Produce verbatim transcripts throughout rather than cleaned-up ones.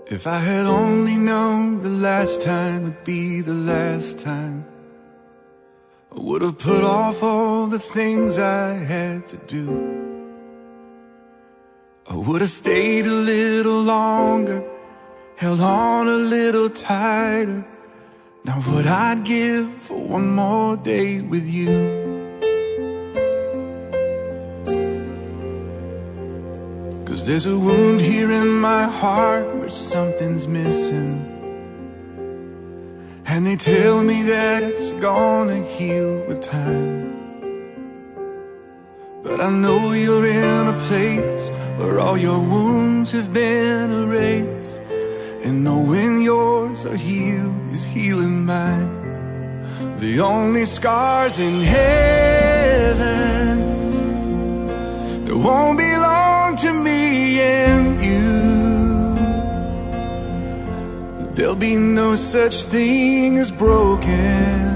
If I had only known the last time would be the last time, I would have put off all the things I had to do. I would have stayed a little longer, held on a little tighter. Now what I'd give for one more day with you. Cause there's a wound here in my heart where something's missing, and they tell me that it's gonna heal with time. But I know you're in a place where all your wounds have been erased, and knowing yours are healed is healing mine. The only scars in heaven that won't belong to me and you. There'll be no such thing as broken,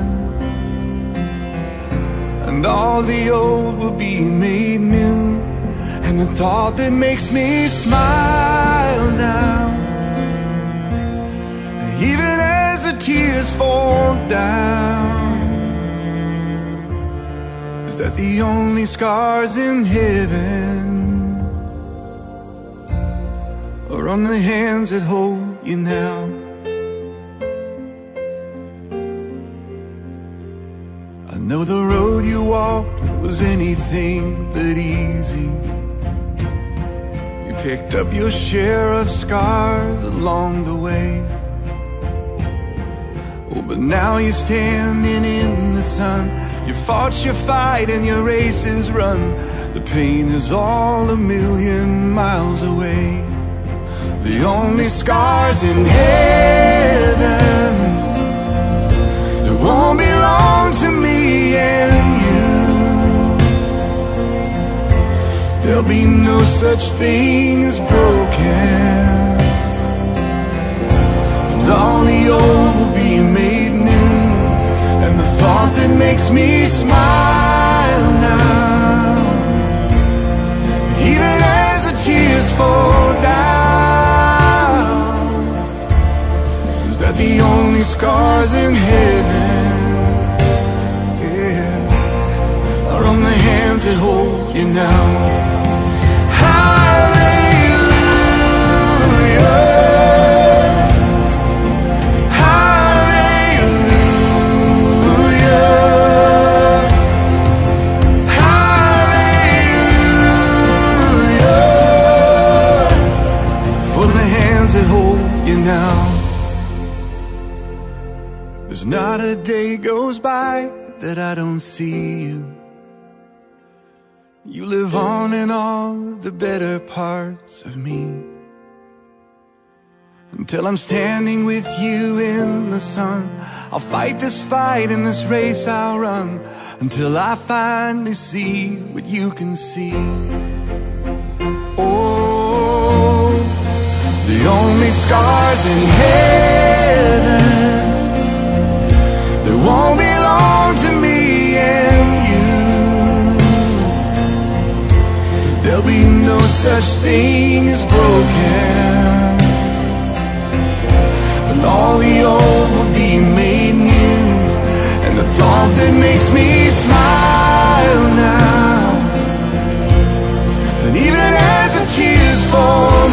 and all the old will be made new. And the thought that makes me smile now, even as the tears fall down, is that the only scars in heaven are on the hands that hold you now. I know the road you walked was anything but easy. You picked up your share of scars along the way. Oh, but now you're standing in the sun. You fought your fight and your race is run. The pain is all a million miles away. The only scars in heaven that won't belong to me and you. There'll be no such thing as broken, and all the old will be made new. And the thought that makes me smile now, even as the tears fall down, is that the only scars in heaven, yeah, are on the hands that hold you now. There's not a day goes by that I don't see you. You live on in all the better parts of me, until I'm standing with you in the sun. I'll fight this fight and this race I'll run, until I finally see what you can see. Oh, the only scars in heaven that won't belong to me and you. There'll be no such thing as broken, and all the old will be made new. And the thought that makes me smile now, and even as the tears fall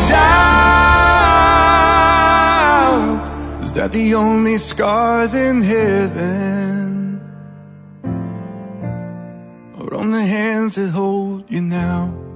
down, is that the only scars in heaven are on the hands that hold you now.